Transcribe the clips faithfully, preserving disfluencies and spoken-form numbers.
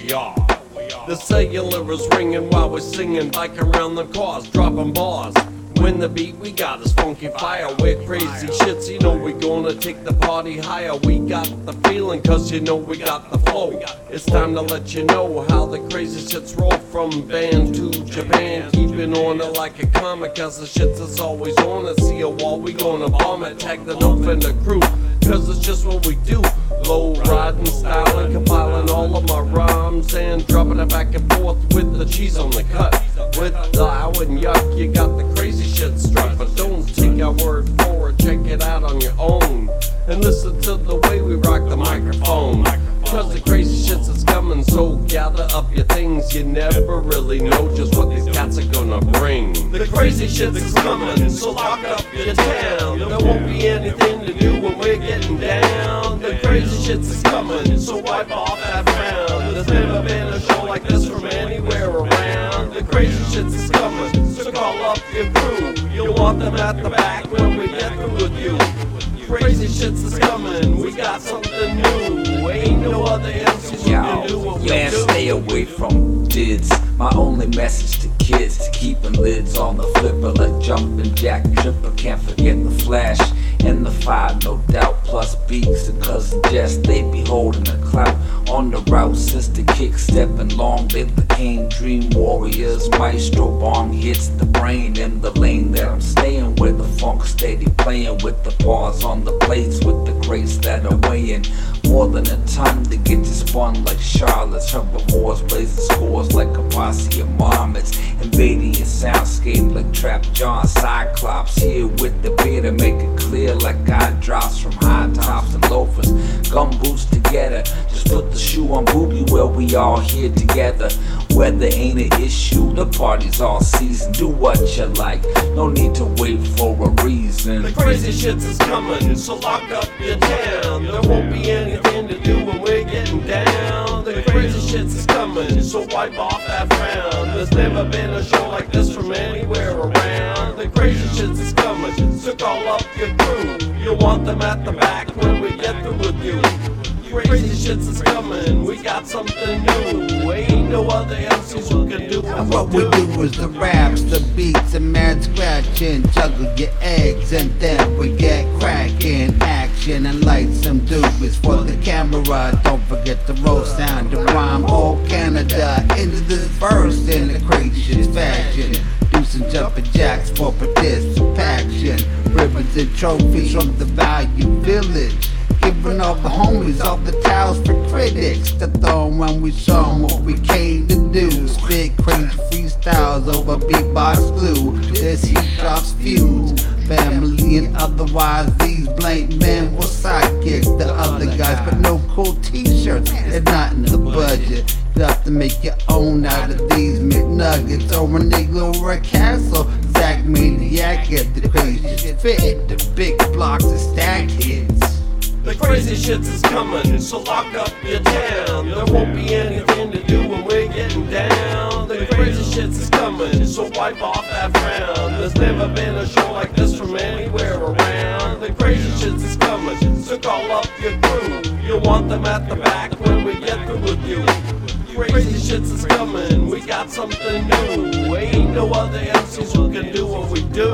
we are. The cellular is ringing while we're singing, biking around the cars, dropping bars. When the beat we got is funky fire, we're crazy shits, you know we gonna take the party higher. We got the feeling cause you know we got the flow. It's time to let you know how the crazy shits roll from band to Japan. Keeping on it like a comic cause the shits is always on it. See a wall, we gonna bomb it, tag the note and the crew, cause it's just what we do. Low riding, styling, compiling all of my rhymes and dropping it back and forth with the cheese on the cut. With the ow and yuck, you got the crazy shit struck, but don't take our word for it, check it out on your own and listen to the way we rock the microphone. Cause the crazy shit's is coming, so gather up your things. You never really know just what these cats are gonna bring. The crazy shit's is coming, so lock up your town. There won't be anything to do when we're getting down. The crazy shit's is coming, so wipe off that frown. There's never been a show like this from anywhere around. The crazy shit's is coming, so call up your crew. You'll want them at the back when we get through with you. Crazy shit's is coming, we got something new. Ain't no other M Cs who can do what we do. Man, stay away from dids. My only message to kids to keeping lids on the flipper like jumping jack tripper. Can't forget the flash and the five, no doubt. Plus Beaks and Cousin Jess, they be holding the clout on the route. Sister kick stepping long, they became dream warriors. Maestro bong hits the brain in the lane that I'm staying with. The funk steady playing with the paws on the plates with the crates that are weighing more than a ton to get you spun like Charlotte's. Herbivores blazing scores like a posse of marmots, invading your soundscape like Trap John Cyclops. Here with the beer to make it clear like eye drops from high tops and loafers. Gum boots together, just put the shoe on boogie where we all here together. Weather ain't an issue, the party's all season. Do what you like, no need to wait for a reason. The crazy shit's is coming, so lock up your town. There won't be anything to do when we're getting down. The crazy shit's is coming, so wipe off that frown. There's never been a show like this from anywhere around. The crazy shit's is coming, so call up your crew. You'll want them at the back when we get through with you. Crazy shit's is coming, we got something new. Ain't no other M Cs who can do what, what we we do. do is the raps, the beats, and mad scratching. Juggle your eggs and then we get cracking. Action and light some doobies for the camera. Don't forget the roll sound, the rhyme, all Canada. Into this verse in the crazy fashion. Do some jumping jacks for participation. Ribbons and trophies from the Value Village. Giving all the homies all the towels for critics to throw when we show 'em what we came to do. Spit crazy freestyles over beatbox glue. This heat drops feuds. Family and otherwise, these blank men were sidekicks. The other guys, but no cool t-shirts. It's not in the budget. You have to make your own out of these McNuggets. Or a nigga or a castle. Zach Maniac get the crazy fit. The big blocks and stack hits. The crazy shit's is coming, so lock up your town. There won't be anything to do when we're getting down. The crazy shit's is coming, so wipe off that frown. There's never been a show like this from anywhere around. The crazy shit's is coming, so call up your crew. You'll want them at the back when we get through with you. Crazy shit's is coming, we got something new. Ain't no other M Cs who can do what we do.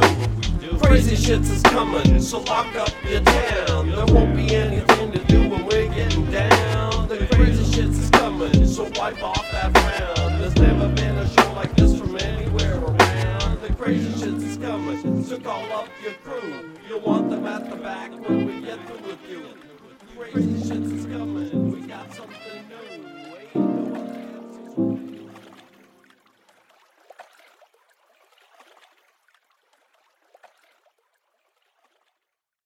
Crazy shit's is coming, so lock up your town. There won't be anything to do when we're getting down. The crazy shit's is coming, so wipe off that frown. There's never been a show like this from anywhere around. The crazy shit's is coming, so call up your crew. You'll want them at the back when we get through with you. Crazy shit's is coming, we got something new.